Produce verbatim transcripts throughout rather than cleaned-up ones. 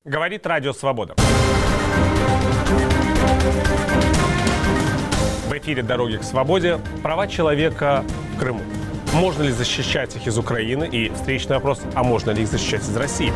Говорит Радио Свобода. В эфире «Дороги к свободе». Права человека в Крыму. Можно ли защищать их из Украины? И встречный вопрос, а можно ли их защищать из России?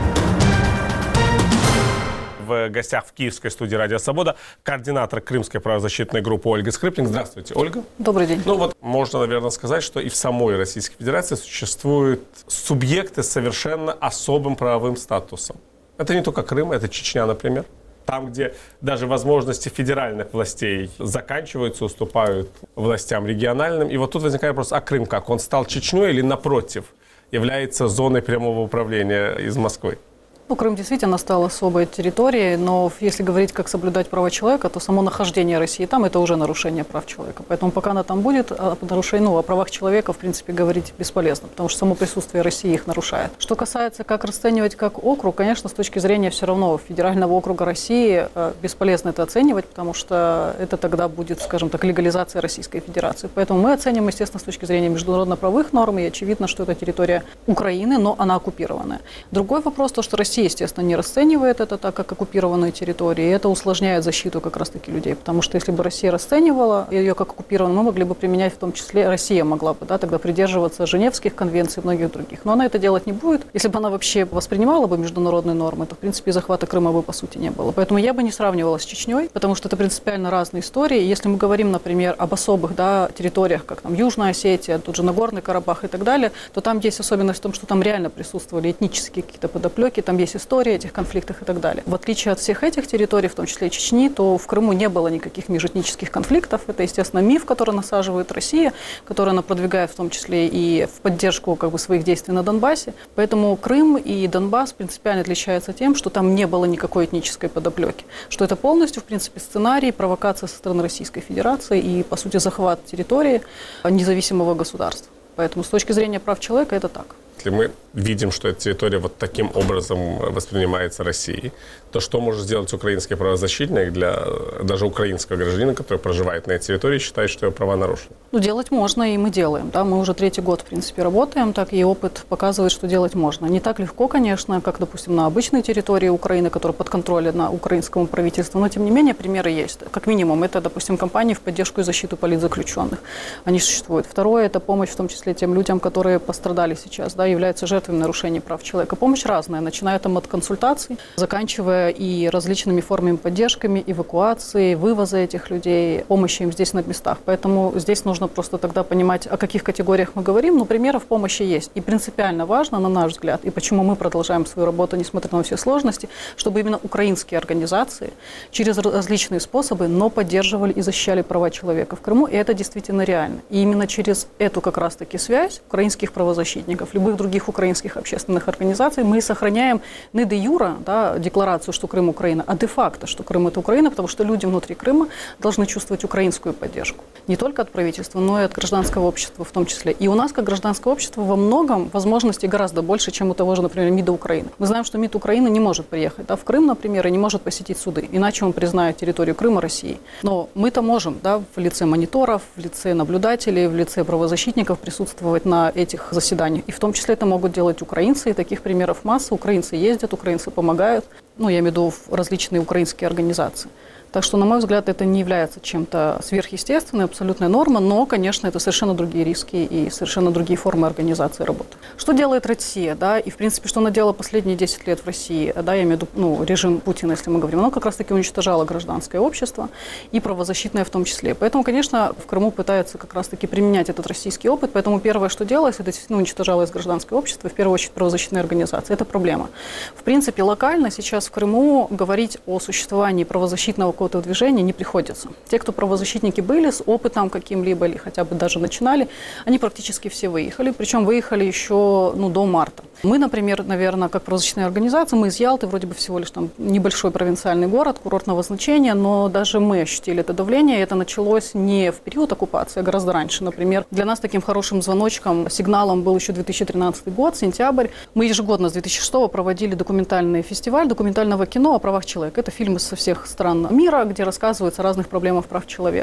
В гостях в киевской студии «Радио Свобода» координатор Крымской правозащитной группы Ольга Скрипник. Здравствуйте, Ольга. Добрый день. Ну вот можно, наверное, сказать, что и в самой Российской Федерации существуют субъекты с совершенно особым правовым статусом. Это не только Крым, это Чечня, например. Там, где даже возможности федеральных властей заканчиваются, уступают властям региональным. И вот тут возникает вопрос, а Крым как? Он стал Чечней или, напротив, является зоной прямого управления из Москвы? Ну, Крым действительно стал особой территорией, но если говорить, как соблюдать права человека, то само нахождение России там – это уже нарушение прав человека. Поэтому пока она там будет, о нарушении, ну, о правах человека, в принципе, говорить бесполезно, потому что само присутствие России их нарушает. Что касается, как расценивать как округ, конечно, с точки зрения все равно федерального округа России бесполезно это оценивать, потому что это тогда будет, скажем так, легализация Российской Федерации. Поэтому мы оценим, естественно, с точки зрения международно-правовых норм, и очевидно, что это территория Украины, но она оккупированная. Другой вопрос, то, что Россия, естественно, не расценивает это так, как оккупированную территорию, и это усложняет защиту как раз-таки людей, потому что если бы Россия расценивала ее как оккупированную, мы могли бы применять, в том числе Россия могла бы, да, тогда придерживаться Женевских конвенций и многих других. Но она это делать не будет. Если бы она вообще воспринимала бы международные нормы, то, в принципе, захвата Крыма бы, по сути, не было. Поэтому я бы не сравнивала с Чечней, потому что это принципиально разные истории. Если мы говорим, например, об особых, да, территориях, как там Южная Осетия, тут же Нагорный Карабах и так далее, то там есть особенность в том, что там реально присутствовали этнические какие-то подоплеки, там есть история этих конфликтов и так далее. В отличие от всех этих территорий, в том числе и Чечни, то в Крыму не было никаких межэтнических конфликтов. Это, естественно, миф, который насаживает Россия, который она продвигает в том числе и в поддержку как бы своих действий на Донбассе. Поэтому Крым и Донбасс принципиально отличаются тем, что там не было никакой этнической подоплеки. Что это полностью, в принципе, сценарий, провокация со стороны Российской Федерации и, по сути, захват территории независимого государства. Поэтому с точки зрения прав человека это так. Если мы видим, что эта территория вот таким образом воспринимается Россией, то что может сделать украинский правозащитник для даже украинского гражданина, который проживает на этой территории и считает, что его права нарушены? Ну, делать можно, и мы делаем. Да? Мы уже третий год, в принципе, работаем, так и опыт показывает, что делать можно. Не так легко, конечно, как, допустим, на обычной территории Украины, которая подконтрольна украинскому правительству, но, тем не менее, примеры есть. Как минимум, это, допустим, кампании в поддержку и защиту политзаключенных. Они существуют. Второе – это помощь, в том числе, тем людям, которые пострадали сейчас, да, являются жертвами нарушений прав человека. Помощь разная, начиная там от консультаций, заканчивая и различными формами поддержками, эвакуации, вывоза этих людей, помощи им здесь на местах. Поэтому здесь нужно просто тогда понимать, о каких категориях мы говорим, но примеров помощи есть. И принципиально важно, на наш взгляд, и почему мы продолжаем свою работу, несмотря на все сложности, чтобы именно украинские организации через различные способы, но поддерживали и защищали права человека в Крыму, и это действительно реально. И именно через эту как раз-таки связь украинских правозащитников, любых других украинских общественных организаций мы сохраняем не де юра, да, декларацию, что Крым Украина, а де-факто, что Крым это Украина, потому что люди внутри Крыма должны чувствовать украинскую поддержку. Не только от правительства, но и от гражданского общества в том числе. И у нас, как гражданское общество, во многом возможностей гораздо больше, чем у того же, например, МИДа Украины. Мы знаем, что МИД Украины не может приехать, да, в Крым, например, и не может посетить суды, иначе он признает территорию Крыма Россией. Но мы-то можем, да, в лице мониторов, в лице наблюдателей, в лице правозащитников присутствовать на этих заседаниях. И в том числе это могут делать украинцы, и таких примеров масса. Украинцы ездят, украинцы помогают. Ну, я имею в виду различные украинские организации. Так что, на мой взгляд, это не является чем-то сверхъестественной, абсолютной нормой, но, конечно, это совершенно другие риски и совершенно другие формы организации работы. Что делает Россия, да, и, в принципе, что она делала последние десять лет в России, да, я имею в виду, ну, режим Путина, если мы говорим, оно как раз-таки уничтожало гражданское общество и правозащитное в том числе. Поэтому, конечно, в Крыму пытаются как раз-таки применять этот российский опыт, поэтому первое, что делалось, это действительно уничтожалось гражданское общество, в первую очередь правозащитные организации. Это проблема. В принципе, локально сейчас в Крыму говорить о существовании правозащитного какого-то движения не приходится. Те, кто правозащитники были с опытом каким-либо или хотя бы даже начинали, они практически все выехали, причем выехали еще, ну, до марта. Мы, например, наверное, как правозащитная организация, мы из Ялты, вроде бы всего лишь там небольшой провинциальный город, курортного значения, но даже мы ощутили это давление, и это началось не в период оккупации, а гораздо раньше. Например, для нас таким хорошим звоночком, сигналом был еще две тысячи тринадцатый год, сентябрь. Мы ежегодно с две тысячи шестого проводили документальный фестиваль документального кино о правах человека. Это фильмы со всех стран мира, где рассказываются о разных проблемах прав человека.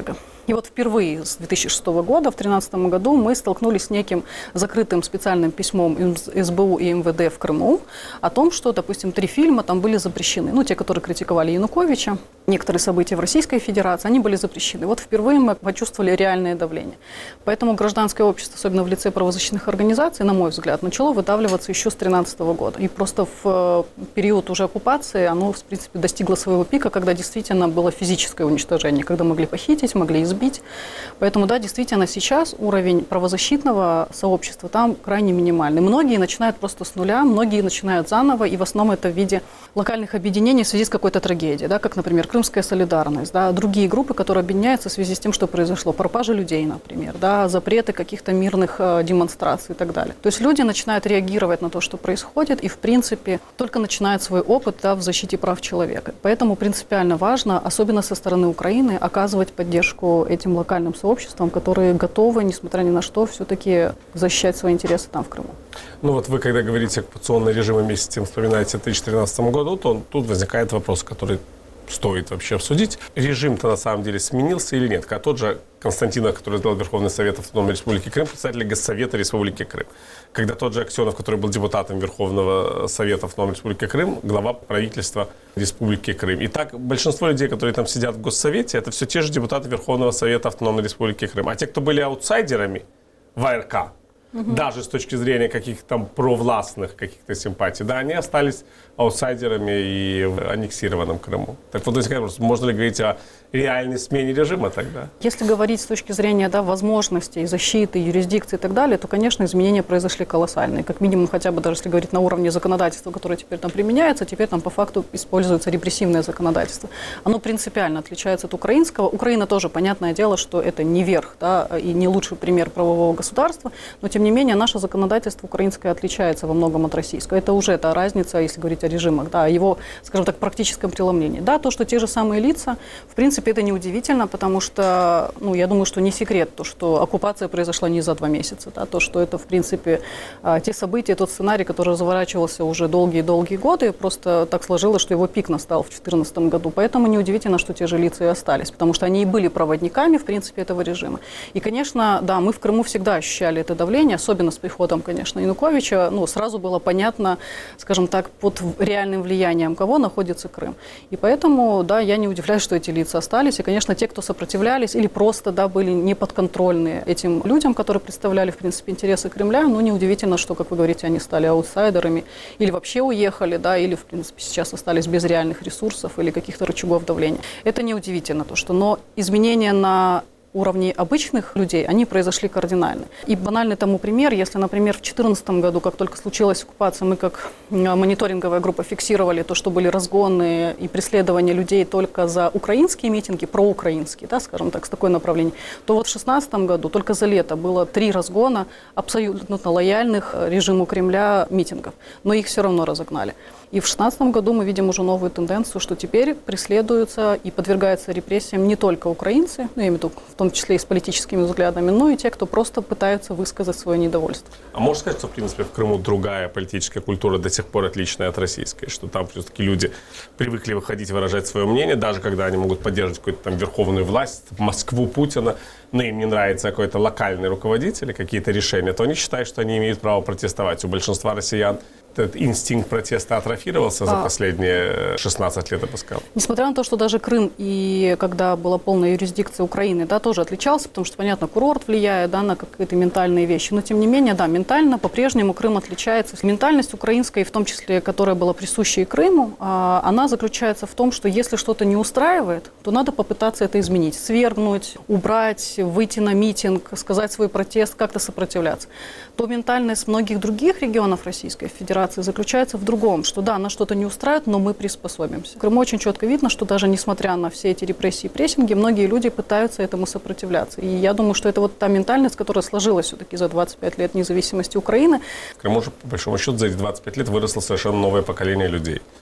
И вот впервые с две тысячи шестого года, в две тысячи тринадцатом году, мы столкнулись с неким закрытым специальным письмом эс бэ у и эм вэ дэ в Крыму о том, что, допустим, три фильма там были запрещены. Ну, те, которые критиковали Януковича, некоторые события в Российской Федерации, они были запрещены. Вот впервые мы почувствовали реальное давление. Поэтому гражданское общество, особенно в лице правозащитных организаций, на мой взгляд, начало выдавливаться еще с две тысячи тринадцатого года. И просто в период уже оккупации оно, в принципе, достигло своего пика, когда действительно было физическое уничтожение, когда могли похитить, могли избить. Поэтому, да, действительно, сейчас уровень правозащитного сообщества там крайне минимальный. Многие начинают просто с нуля, многие начинают заново, и в основном это в виде локальных объединений в связи с какой-то трагедией, да, как, например, Крымская солидарность, да, другие группы, которые объединяются в связи с тем, что произошло, пропажа людей, например, да, запреты каких-то мирных э, демонстраций и так далее. То есть люди начинают реагировать на то, что происходит, и, в принципе, только начинают свой опыт, да, в защите прав человека. Поэтому принципиально важно, особенно со стороны Украины, оказывать поддержку этим локальным сообществам, которые готовы, несмотря ни на что, все-таки защищать свои интересы там, в Крыму. Ну вот вы, когда говорите оккупационный режим, вместе с тем вспоминаете в две тысячи тринадцатом году, то тут возникает вопрос, который стоит вообще обсудить. Режим-то на самом деле сменился или нет? Когда тот же Константинов, который сделал Верховный Совет Автономной Республики Крым, председатель Госсовета Республики Крым. Когда тот же Аксенов, который был депутатом Верховного Совета Автономной Республики Крым, глава правительства Республики Крым. И так большинство людей, которые там сидят в Госсовете, это все те же депутаты Верховного Совета Автономной Республики Крым. А те, кто были аутсайдерами в а эр ка, угу. даже с точки зрения каких-то там провластных каких-то симпатий, да, они остались аутсайдерами и в аннексированном Крыму. Так вот, возникает вопрос, можно ли говорить о реальной смене режима тогда? Если говорить с точки зрения, да, возможностей, защиты, юрисдикции и так далее, то, конечно, изменения произошли колоссальные. Как минимум, хотя бы даже если говорить на уровне законодательства, которое теперь там применяется, теперь там по факту используется репрессивное законодательство. Оно принципиально отличается от украинского. Украина тоже, понятное дело, что это не верх, да, и не лучший пример правового государства, но, тем не менее, наше законодательство украинское отличается во многом от российского. Это уже та разница, если говорить о режимах, да, о его, скажем так, практическом преломлении. Да, то, что те же самые лица, в принципе, это неудивительно, потому что, ну, я думаю, что не секрет, то, что оккупация произошла не за два месяца, да, то, что это, в принципе, те события, тот сценарий, который разворачивался уже долгие-долгие годы, просто так сложилось, что его пик настал в две тысячи четырнадцатом году. Поэтому неудивительно, что те же лица и остались, потому что они и были проводниками, в принципе, этого режима. И, конечно, да, мы в Крыму всегда ощущали это давление, особенно с приходом, конечно, Януковича. Ну, сразу было понятно, скажем так, под реальным влиянием кого находится Крым. И поэтому, да, я не удивляюсь, что эти лица остались. И, конечно, те, кто сопротивлялись или просто, да, были неподконтрольны этим людям, которые представляли, в принципе, интересы Кремля, ну, неудивительно, что, как вы говорите, они стали аутсайдерами или вообще уехали, да, или, в принципе, сейчас остались без реальных ресурсов или каких-то рычагов давления. Это неудивительно, то, что, но изменения на уровней обычных людей, они произошли кардинально. И банальный тому пример, если, например, в две тысячи четырнадцатом году, как только случилась оккупация, мы как мониторинговая группа фиксировали то, что были разгоны и преследования людей только за украинские митинги, проукраинские, да, скажем так, с такой направлением, то вот в две тысячи шестнадцатом году только за лето было три разгона абсолютно лояльных режиму Кремля митингов, но их все равно разогнали. И в две тысячи шестнадцатом году мы видим уже новую тенденцию, что теперь преследуются и подвергаются репрессиям не только украинцы, ну, я имею в виду в том числе и с политическими взглядами, но и те, кто просто пытаются высказать свое недовольство. А можно сказать, что, в принципе, в Крыму другая политическая культура до сих пор отличная от российской, что там все-таки люди привыкли выходить, выражать свое мнение, даже когда они могут поддерживать какую-то там верховную власть, Москву, Путина, но им не нравится какой-то локальный руководитель или какие-то решения, то они считают, что они имеют право протестовать. У большинства россиян этот инстинкт протеста атрофировался за последние шестнадцать лет, опускал. Несмотря на то, что даже Крым, и когда была полная юрисдикция Украины, да, тоже отличался, потому что, понятно, курорт влияет, да, на какие-то ментальные вещи, но, тем не менее, да, ментально по-прежнему Крым отличается. Ментальность украинская, в том числе, которая была присуща и Крыму, она заключается в том, что если что-то не устраивает, то надо попытаться это изменить, свергнуть, убрать, выйти на митинг, сказать свой протест, как-то сопротивляться. То ментальность многих других регионов Российской Федерации заключается в другом, что да, нас что-то не устраивает, но мы приспособимся. В Крыму очень четко видно, что даже несмотря на все эти репрессии и прессинги, многие люди пытаются этому сопротивляться. И я думаю, что это вот та ментальность, которая сложилась все-таки за двадцать пять лет независимости Украины. В Крыму же, по большому счету, за эти двадцать пять лет выросло совершенно новое поколение людей.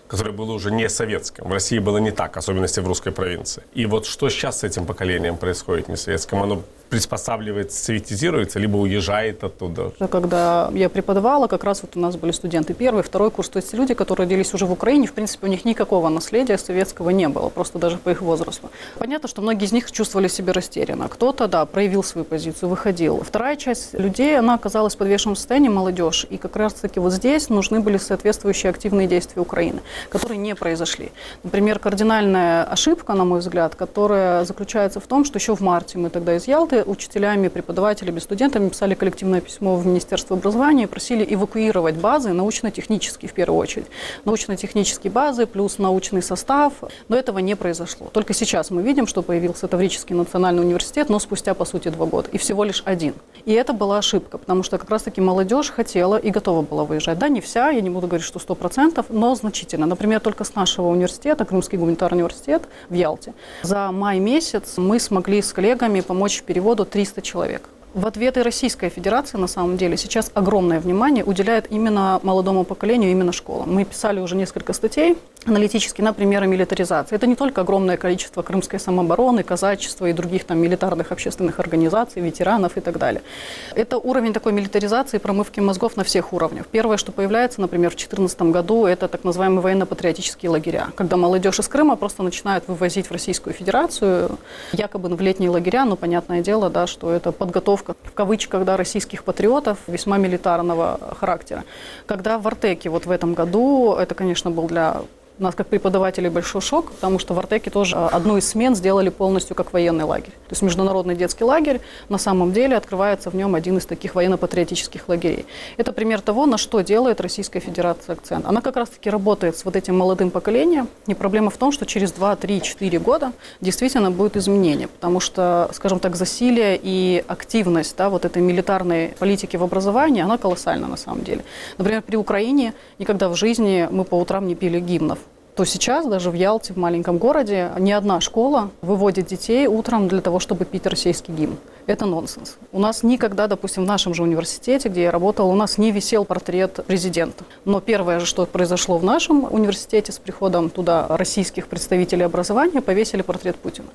которое было уже не советским. В России было не так, особенности в русской провинции. И вот что сейчас с этим поколением происходит не советским? Оно приспосабливается, советизируется, либо уезжает оттуда? Когда я преподавала, как раз вот у нас были студенты первый, второй курс, то есть люди, которые родились уже в Украине, в принципе, у них никакого наследия советского не было, просто даже по их возрасту. Понятно, что многие из них чувствовали себя растерянно. Кто-то, да, проявил свою позицию, выходил. Вторая часть людей, она оказалась в подвешенном состоянии, молодежь, и как раз-таки вот здесь нужны были соответствующие активные действия Украины, которые не произошли. Например, кардинальная ошибка, на мой взгляд, которая заключается в том, что еще в марте мы тогда из Ялты учителями, преподавателями, студентами писали коллективное письмо в Министерство образования и просили эвакуировать базы научно-технические в первую очередь. Научно-технические базы плюс научный состав, но этого не произошло. Только сейчас мы видим, что появился Таврический национальный университет, но спустя, по сути, два года. И всего лишь один. И это была ошибка, потому что как раз-таки молодежь хотела и готова была выезжать. Да, не вся, я не буду говорить, что сто процентов, но значительно. Например, только с нашего университета, Крымский гуманитарный университет в Ялте, за май месяц мы смогли с коллегами помочь в переводу триста человек. В ответ и Российская Федерация, на самом деле, сейчас огромное внимание уделяет именно молодому поколению, именно школам. Мы писали уже несколько статей аналитически на примеры милитаризации. Это не только огромное количество крымской самообороны, казачества и других там милитарных общественных организаций, ветеранов и так далее. Это уровень такой милитаризации, промывки мозгов на всех уровнях. Первое, что появляется, например, в две тысячи четырнадцатом году, это так называемые военно-патриотические лагеря, когда молодежь из Крыма просто начинают вывозить в Российскую Федерацию, якобы в летние лагеря, но понятное дело, да, что это подготовка в кавычках, да, российских патриотов весьма милитарного характера. Когда в Артеке вот в этом году, это, конечно, был для У нас как преподавателей большой шок, потому что в Артеке тоже одну из смен сделали полностью как военный лагерь. То есть международный детский лагерь, на самом деле открывается в нем один из таких военно-патриотических лагерей. Это пример того, на что делает Российская Федерация акцент. Она как раз-таки работает с вот этим молодым поколением. И проблема в том, что через два, три, четыре года действительно будет изменение, потому что, скажем так, засилие и активность, да, вот этой милитарной политики в образовании, она колоссальна на самом деле. Например, при Украине никогда в жизни мы по утрам не пели гимнов. То сейчас даже в Ялте, в маленьком городе, ни одна школа выводит детей утром для того, чтобы петь российский гимн. Это нонсенс. У нас никогда, допустим, в нашем же университете, где я работала, у нас не висел портрет президента. Но первое же, что произошло в нашем университете с приходом туда российских представителей образования, повесили портрет Путина.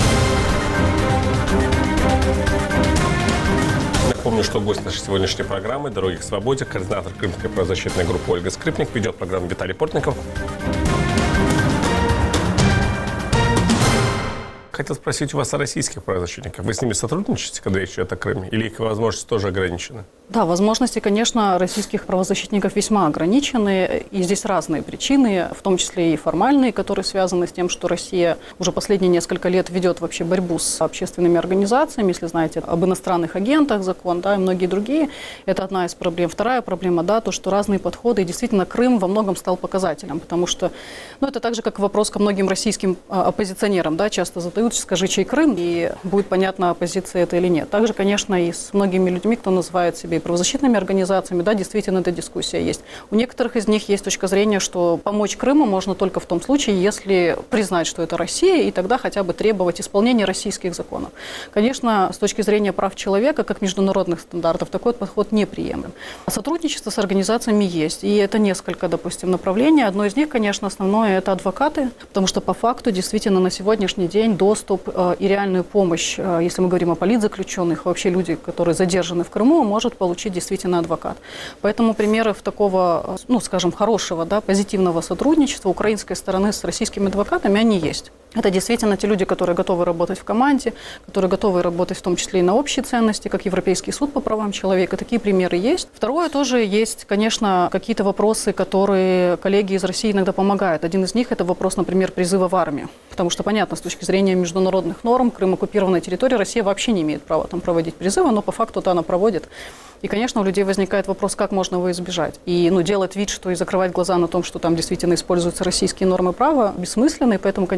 Напомню, что гость нашей сегодняшней программы «Дороги к свободе», координатор Крымской правозащитной группы Ольга Скрипник, ведет программу Виталий Портников. Хотел спросить у вас о российских правозащитниках. Вы с ними сотрудничаете, когда речь идет о Крыме? Или их возможности тоже ограничены? Да, возможности, конечно, российских правозащитников весьма ограничены. И здесь разные причины, в том числе и формальные, которые связаны с тем, что Россия уже последние несколько лет ведет вообще борьбу с общественными организациями. Если знаете об иностранных агентах закон, да, и многие другие. Это одна из проблем. Вторая проблема, да, то, что разные подходы. И действительно, Крым во многом стал показателем. Потому что, ну, это так же, как вопрос ко многим российским оппозиционерам, да, часто задают: скажи, чей Крым, и будет понятно, оппозиция это или нет. Также, конечно, и с многими людьми, кто называет себя и правозащитными организациями, да, действительно, эта дискуссия есть. У некоторых из них есть точка зрения, что помочь Крыму можно только в том случае, если признать, что это Россия, и тогда хотя бы требовать исполнения российских законов. Конечно, с точки зрения прав человека, как международных стандартов, такой подход неприемлем. Сотрудничество с организациями есть, и это несколько, допустим, направлений. Одно из них, конечно, основное – это адвокаты, потому что по факту действительно на сегодняшний день доступ и реальную помощь, если мы говорим о политзаключенных, вообще люди, которые задержаны в Крыму, может получить действительно адвокат. Поэтому примеров такого, ну, скажем, хорошего, да, позитивного сотрудничества украинской стороны с российскими адвокатами, они есть. Это действительно те люди, которые готовы работать в команде, которые готовы работать в том числе и на общие ценности, как Европейский суд по правам человека. Такие примеры есть. Второе, тоже есть, конечно, какие-то вопросы, которые коллеги из России иногда помогают. Один из них – это вопрос, например, призыва в армию. Потому что, понятно, с точки зрения международных норм, Крым – оккупированная территория, Россия вообще не имеет права там проводить призывы, но по факту это она проводит. И, конечно, у людей возникает вопрос, как можно его избежать. И, ну, делать вид, что и закрывать глаза на том, что там действительно используются российские нормы права, бессмысленно. И поэтому, конечно,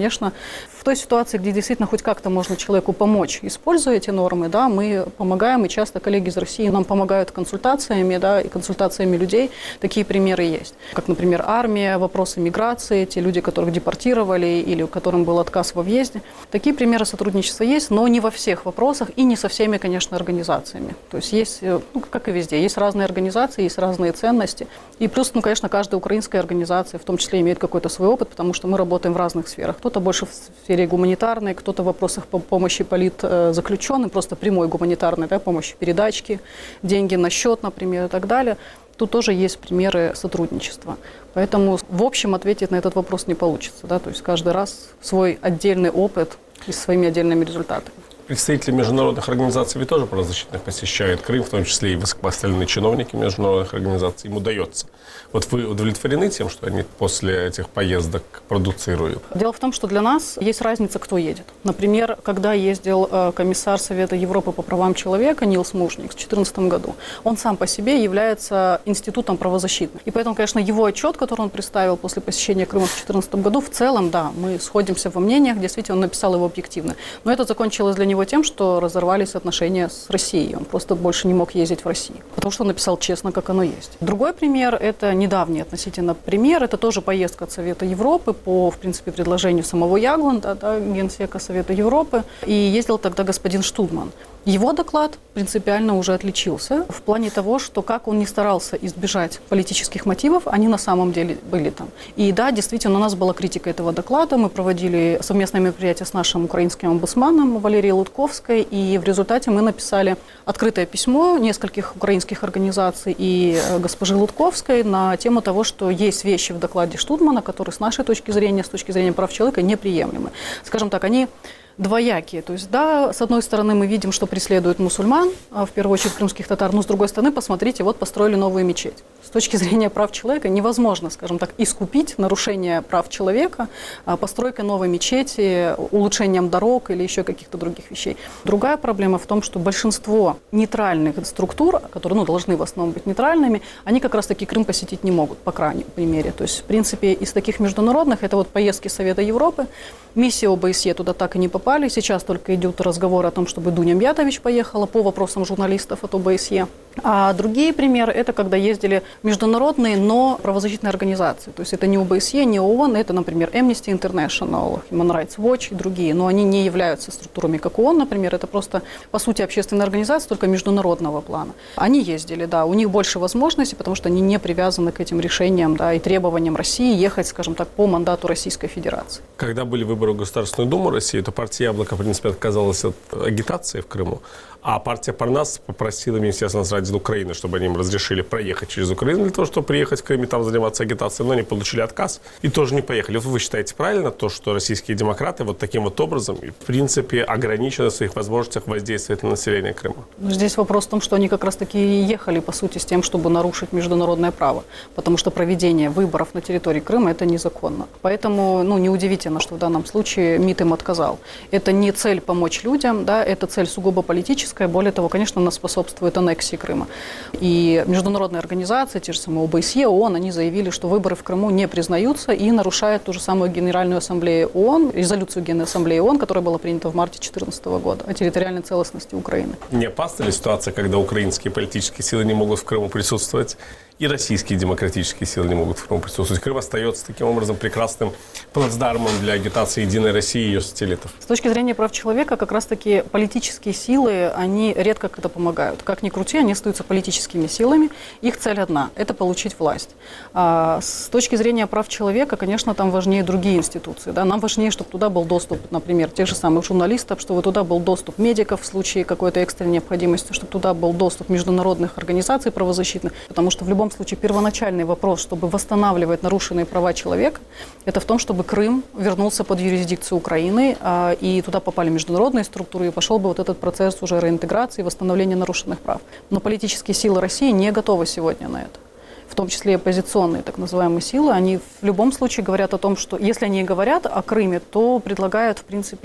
В той ситуации, где действительно хоть как-то можно человеку помочь, используя эти нормы, да, мы помогаем, и часто коллеги из России нам помогают консультациями, да, и консультациями людей. Такие примеры есть. Как, например, армия, вопросы миграции, те люди, которых депортировали или которым был отказ во въезде. Такие примеры сотрудничества есть, но не во всех вопросах и не со всеми, конечно, организациями. То есть есть, ну, как и везде, есть разные организации, есть разные ценности. И плюс, ну, конечно, каждая украинская организация в том числе имеет какой-то свой опыт, потому что мы работаем в разных сферах. Кто-то больше в сфере гуманитарной, кто-то в вопросах помощи политзаключенным, просто прямой гуманитарной, да, помощи, передачки, деньги на счет, например, и так далее. Тут тоже есть примеры сотрудничества. Поэтому в общем ответить на этот вопрос не получится. Да? То есть каждый раз свой отдельный опыт и своими отдельными результатами. Представители международных организаций ведь тоже правозащитных посещают Крым, в том числе и высокопоставленные чиновники международных организаций. Им удается. Вот вы удовлетворены тем, что они после этих поездок продуцируют? Дело в том, что для нас есть разница, кто едет. Например, когда ездил комиссар Совета Европы по правам человека Нилс Мушник в две тысячи четырнадцатом году, он сам по себе является институтом правозащитным. И поэтому, конечно, его отчет, который он представил после посещения Крыма в две тысячи четырнадцатом году, в целом, да, мы сходимся во мнениях, действительно, он написал его объективно. Но это закончилось для него тем, что разорвались отношения с Россией. Он просто больше не мог ездить в Россию, потому что он написал честно, как оно есть. Другой пример – это недавний относительно пример. Это тоже поездка от Совета Европы по, в принципе, предложению самого Ягланда, да, генсека Совета Европы. И ездил тогда господин Штудман. Его доклад принципиально уже отличился в плане того, что как он не старался избежать политических мотивов, они на самом деле были там. И да, действительно, у нас была критика этого доклада. Мы проводили совместное мероприятие с нашим украинским омбудсманом Валерией Лутковской, и в результате мы написали открытое письмо нескольких украинских организаций и госпожи Лутковской на тему того, что есть вещи в докладе Штудмана, которые с нашей точки зрения, с точки зрения прав человека, неприемлемы. Скажем так, они двоякие. То есть, да, с одной стороны, мы видим, что преследуют мусульман, в первую очередь крымских татар, но с другой стороны, посмотрите, вот построили новую мечеть. С точки зрения прав человека невозможно, скажем так, искупить нарушение прав человека постройкой новой мечети, улучшением дорог или еще каких-то других вещей. Другая проблема в том, что большинство нейтральных структур, которые, ну, должны в основном быть нейтральными, они как раз-таки Крым посетить не могут, по крайней мере. То есть, в принципе, из таких международных, это вот поездки Совета Европы, миссия ОБСЕ туда так и не попала. Сейчас только идет разговор о том, чтобы Дуня Мьятович поехала по вопросам журналистов от ОБСЕ. А другие примеры – это когда ездили международные, но правозащитные организации. То есть это не ОБСЕ, не ООН, это, например, Amnesty International, Human Rights Watch и другие. Но они не являются структурами, как ООН, например. Это просто, по сути, общественная организация, только международного плана. Они ездили, да, у них больше возможностей, потому что они не привязаны к этим решениям, да, и требованиям России ехать, скажем так, по мандату Российской Федерации. Когда были выборы в Государственную Думу России, то партия «Яблоко», в принципе, отказалась от агитации в Крыму, а партия «Парнас» попросила Министерство иностранных дел Украины, чтобы они им разрешили проехать через Украину для того, чтобы приехать в Крым и там заниматься агитацией, но они получили отказ и тоже не поехали. Вы считаете правильно то, что российские демократы вот таким вот образом, в принципе, ограничены в своих возможностях воздействовать на население Крыма? Здесь вопрос в том, что они как раз-таки ехали, по сути, с тем, чтобы нарушить международное право, потому что проведение выборов на территории Крыма – это незаконно. Поэтому, ну, неудивительно, что в данном случае МИД им отказал. Это не цель помочь людям, да, это цель сугубо политическая. Более того, конечно, она способствует аннексии Крыма. И международные организации, те же самые ОБСЕ, ООН, они заявили, что выборы в Крыму не признаются и нарушают ту же самую Генеральную ассамблею ООН, резолюцию Генеральной ассамблеи ООН, которая была принята в марте две тысячи четырнадцатого года о территориальной целостности Украины. Не опасна ли ситуация, когда украинские политические силы не могут в Крыму присутствовать, и российские демократические силы не могут в Крыму присутствовать? Крым остается таким образом прекрасным плацдармом для агитации Единой России и ее сателлитов. С точки зрения прав человека, как раз-таки политические силы, они редко как-то помогают. Как ни крути, они остаются политическими силами. Их цель одна – это получить власть. А с точки зрения прав человека, конечно, там важнее другие институции. Да? Нам важнее, чтобы туда был доступ, например, тех же самых журналистов, чтобы туда был доступ медиков в случае какой-то экстренной необходимости, чтобы туда был доступ международных организаций правозащитных, потому что в любом В любом случае, первоначальный вопрос, чтобы восстанавливать нарушенные права человека, это в том, чтобы Крым вернулся под юрисдикцию Украины, и туда попали международные структуры, и пошел бы вот этот процесс уже реинтеграции, восстановления нарушенных прав. Но политические силы России не готовы сегодня на это. В том числе и оппозиционные так называемые силы, они в любом случае говорят о том, что если они говорят о Крыме, то предлагают, в принципе,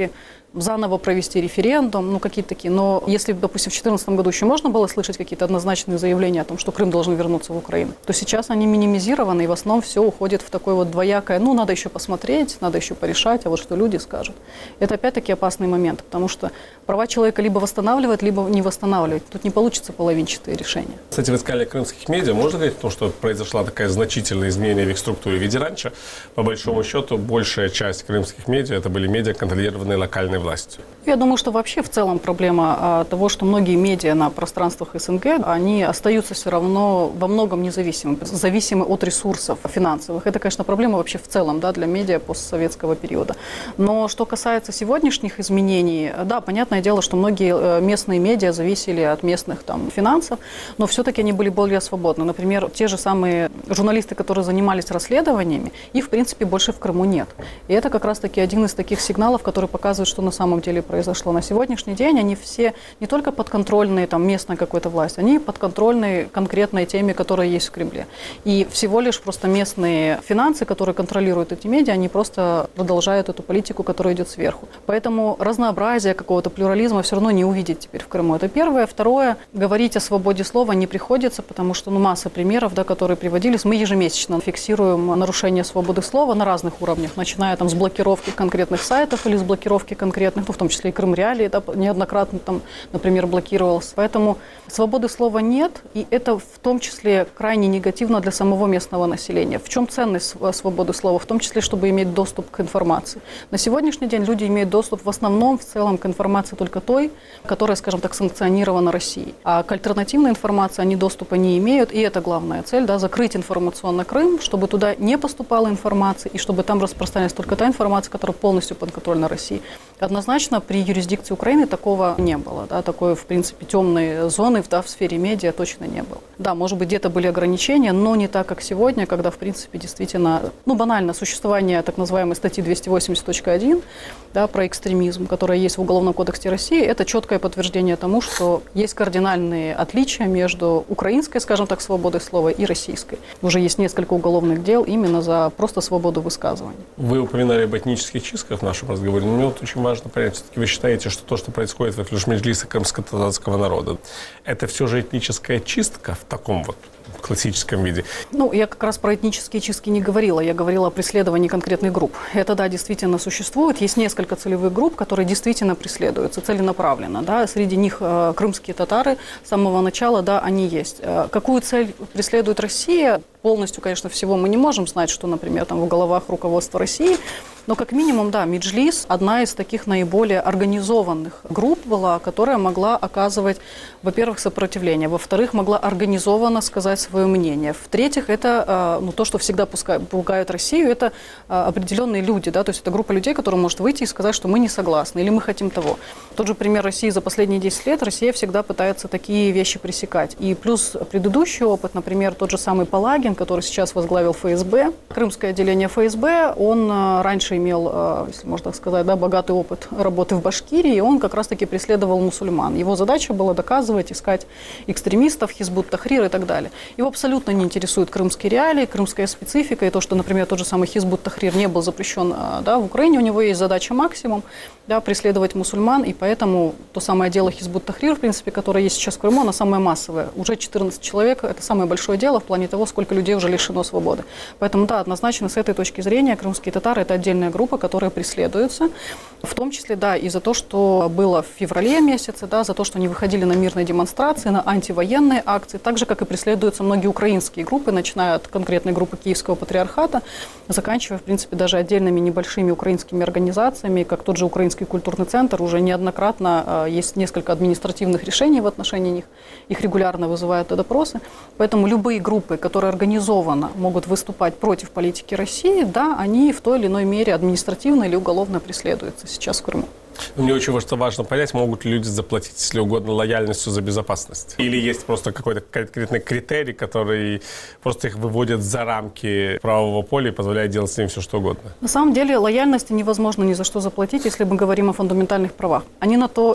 заново провести референдум, ну какие-то такие. Но если, допустим, в две тысячи четырнадцатом году еще можно было слышать какие-то однозначные заявления о том, что Крым должен вернуться в Украину, то сейчас они минимизированы, и в основном все уходит в такое вот двоякое, ну надо еще посмотреть, надо еще порешать, а вот что люди скажут. Это опять-таки опасный момент, потому что права человека либо восстанавливать, либо не восстанавливать. Тут не получится половинчатые решения. Кстати, вы сказали крымских медиа. Можно говорить о том, что произошла такая значительная изменение в их структуре? Ведь раньше, по большому счету, большая часть крымских медиа это были медиа, контролированные локальной властью. Я думаю, что вообще в целом проблема а, того, что многие медиа на пространствах СНГ, они остаются все равно во многом независимыми, зависимы от ресурсов финансовых. Это, конечно, проблема вообще в целом, да, для медиа постсоветского периода. Но что касается сегодняшних изменений, да, понятное дело, что многие местные медиа зависели от местных там финансов, но все-таки они были более свободны. Например, те же самые журналисты, которые занимались расследованиями, их, в принципе, больше в Крыму нет. И это как раз-таки один из таких сигналов, который показывает, что на самом деле произошло. На сегодняшний день они все не только подконтрольные там, местной какой-то власти, они подконтрольные конкретной теме, которая есть в Кремле. И всего лишь просто местные финансы, которые контролируют эти медиа, они просто продолжают эту политику, которая идет сверху. Поэтому разнообразие какого-то плюрализма все равно не увидеть теперь в Крыму. Это первое. Второе, говорить о свободе слова не приходится, потому что ну, масса примеров, да, которые приводились. Мы ежемесячно фиксируем нарушение свободы слова на разных уровнях, начиная там, с блокировки конкретных сайтов или с блокировки конкретных, ну, в том числе и Крым Реалии, да, неоднократно, там, например, блокировался. Поэтому свободы слова нет, и это в том числе крайне негативно для самого местного населения. В чем ценность свободы слова? В том числе, чтобы иметь доступ к информации. На сегодняшний день люди имеют доступ в основном, в целом, к информации только той, которая, скажем так, санкционирована Россией. А к альтернативной информации они доступа не имеют, и это главная цель, да, закрыть информационно Крым, чтобы туда не поступала информация, и чтобы там распространялась только та информация, которая полностью подконтрольна России. Однозначно, при юрисдикции Украины такого не было, да, такой, в принципе, темной зоны, да, в сфере медиа точно не было. Да, может быть, где-то были ограничения, но не так, как сегодня, когда, в принципе, действительно, ну, банально, существование так называемой статьи двести восемьдесят точка один, да, про экстремизм, которая есть в Уголовном кодексе России, это четкое подтверждение тому, что есть кардинальные отличия между украинской, скажем так, свободой слова и российской. Уже есть несколько уголовных дел именно за просто свободу высказывания. Вы упоминали об этнических чистках в нашем разговоре, но мне вот очень важно понять, все-таки вы считаете, что то, что происходит в Меджлисе крымско-татарского народа, это все же этническая чистка в таком вот классическом виде? Ну, я как раз про этнические чистки не говорила. Я говорила о преследовании конкретных групп. Это, да, действительно существует. Есть несколько целевых групп, которые действительно преследуются целенаправленно. Да. Среди них э, крымские татары с самого начала, да, они есть. Э, какую цель преследует Россия? Полностью, конечно, всего мы не можем знать, что, например, там в головах руководства России. Но как минимум, да, Меджлис одна из таких наиболее организованных групп была, которая могла оказывать, во-первых, сопротивление, во-вторых, могла организованно сказать свое мнение. В-третьих, это ну, то, что всегда пугает Россию, это определенные люди, да, то есть это группа людей, которая может выйти и сказать, что мы не согласны или мы хотим того. Тот же пример России за последние десять лет, Россия всегда пытается такие вещи пресекать. И плюс предыдущий опыт, например, тот же самый Палагин, который сейчас возглавил эф эс бэ, крымское отделение эф эс бэ, он раньше имел, если можно так сказать, да, богатый опыт работы в Башкирии, и он как раз-таки преследовал мусульман. Его задача была доказывать, искать экстремистов, Хизбут-Тахрир и так далее. Его абсолютно не интересуют крымские реалии, крымская специфика, и то, что, например, тот же самый Хизбут-Тахрир не был запрещен, да, в Украине, у него есть задача максимум, да, преследовать мусульман, и поэтому то самое дело Хизбут-Тахрир, в принципе, которое есть сейчас в Крыму, оно самое массовое. Уже четырнадцать человек, это самое большое дело в плане того, сколько людей уже лишено свободы. Поэтому, да, однозначно, с этой точки зрения, крымские татары – это отдельная группа, которая преследуется, в том числе, да, и за то, что было в феврале месяце, да, за то, что они выходили на мирные демонстрации, на антивоенные акции, так же, как и преследуются многие украинские группы, начиная от конкретной группы Киевского патриархата, заканчивая, в принципе, даже отдельными небольшими украинскими организациями, как тот же Украинский культурный центр, уже неоднократно э, есть несколько административных решений в отношении них, их регулярно вызывают на допросы, поэтому любые группы, которые организованно могут выступать против политики России, да, они в той или иной мере административно или уголовно преследуются сейчас в Крыму. Мне очень важно понять, могут ли люди заплатить, если угодно, лояльностью за безопасность? Или есть просто какой-то конкретный критерий, который просто их выводит за рамки правового поля и позволяет делать с ним все, что угодно? На самом деле лояльности невозможно ни за что заплатить, если мы говорим о фундаментальных правах. Они на то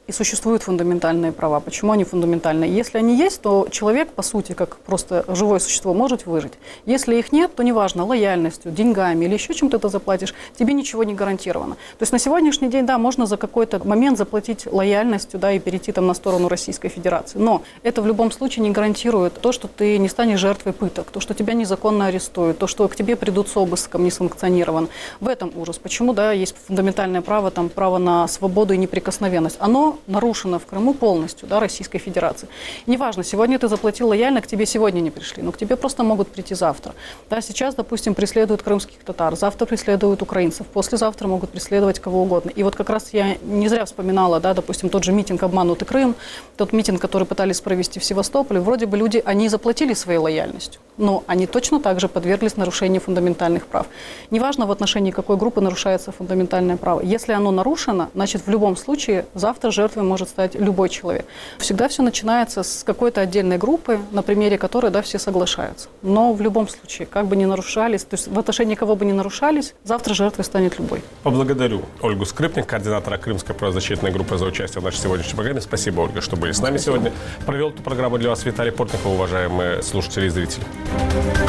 и существуют фундаментальные права. Почему они фундаментальные? Если они есть, то человек, по сути, как просто живое существо, может выжить. Если их нет, то неважно, лояльностью, деньгами или еще чем-то ты заплатишь, тебе ничего не гарантировано. То есть на сегодняшний день, да, можно за какой-то момент заплатить лояльностью, да, и перейти там на сторону Российской Федерации. Но это в любом случае не гарантирует то, что ты не станешь жертвой пыток, то, что тебя незаконно арестуют, то, что к тебе придут с обыском несанкционирован. В этом ужас. Почему, да, есть фундаментальное право, там, право на свободу и неприкосновенность. Оно нарушено в Крыму полностью, да, Российской Федерации. Неважно, сегодня ты заплатил лояльно, к тебе сегодня не пришли, но к тебе просто могут прийти завтра. Да, сейчас, допустим, преследуют крымских татар, завтра преследуют украинцев, послезавтра могут преследовать кого угодно. И вот как раз я не зря вспоминала, да, допустим, тот же митинг «Обманутый Крым», тот митинг, который пытались провести в Севастополе, вроде бы люди, они заплатили своей лояльностью, но они точно так же подверглись нарушению фундаментальных прав. Неважно, в отношении какой группы нарушается фундаментальное право. Если оно нарушено, значит, в любом случае завтра жертвой может стать любой человек. Всегда все начинается с какой-то отдельной группы, на примере которой, да, все соглашаются. Но в любом случае, как бы ни нарушались, то есть в отношении кого бы ни нарушались, завтра жертвой станет любой. Поблагодарю Ольгу Скрипник, координатора Крымской правозащитной группы, за участие в нашей сегодняшней программе. Спасибо, Ольга, что были с нами сегодня. Провел эту программу для вас Виталий Портников, уважаемые слушатели и зрители.